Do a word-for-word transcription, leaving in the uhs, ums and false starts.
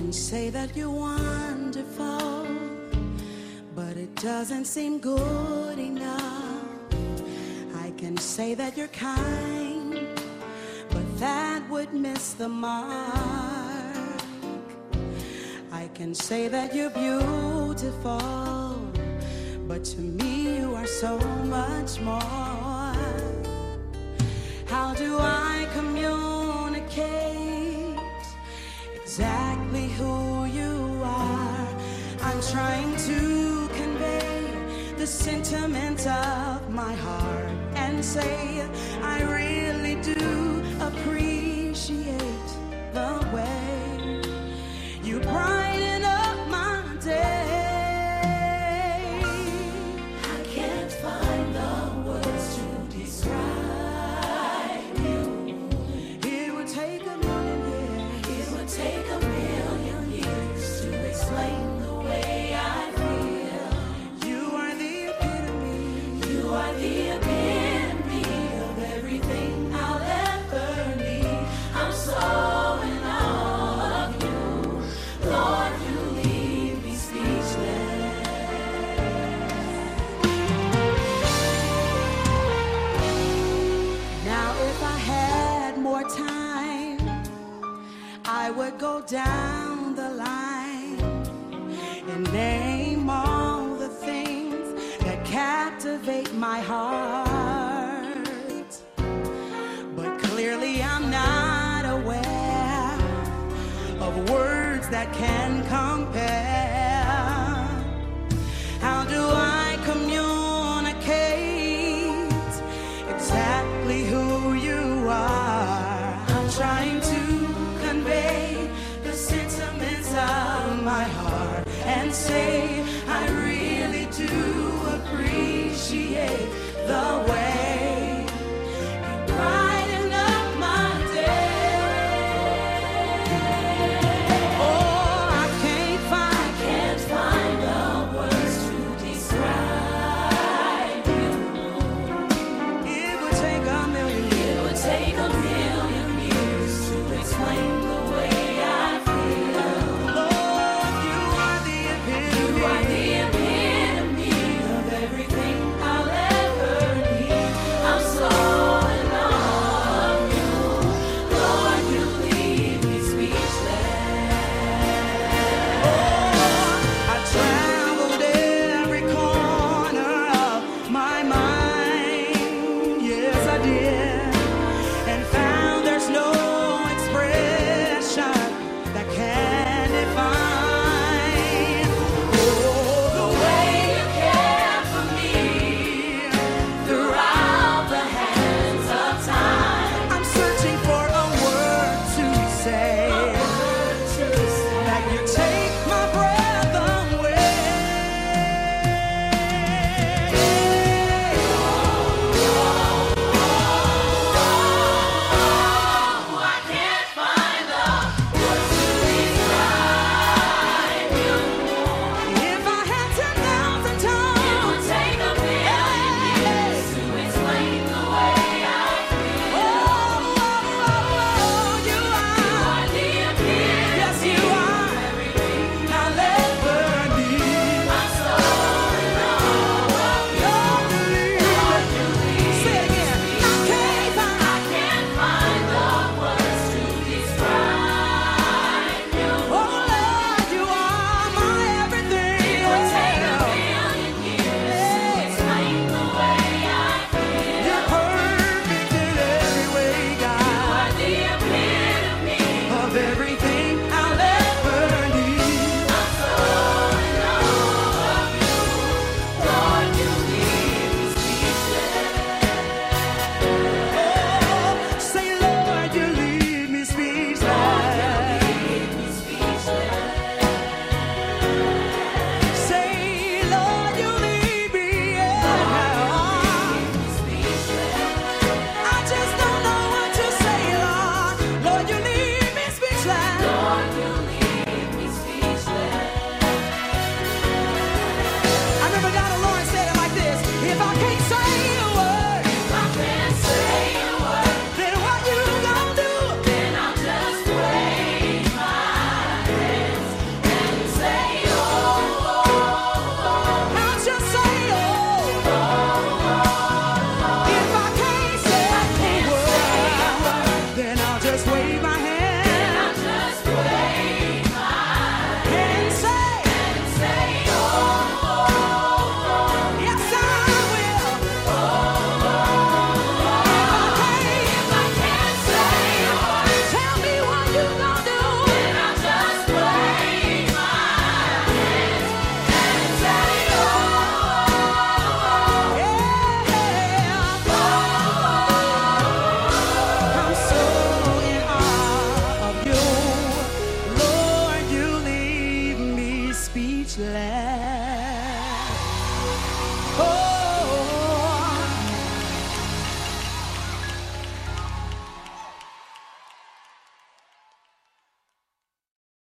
can say that you're wonderful, but it doesn't seem good enough. I can say that you're kind, but that would miss the mark. I can say that you're beautiful, but to me you are so much more. How do I communicate exactly who you are? I'm trying to convey the sentiment of my heart and say I really do appreciate the way you brighten up my day. I can't find the words to describe you. It would take a million years. It would take a million years to explain the way I feel. You are the epitome. You are the epitome of everything I'll ever need. I'm so in awe of you, Lord. You leave me speechless. Now, if I had more time, I would go down the line and name all the things that captivate my heart. But clearly I'm not aware of words that can compare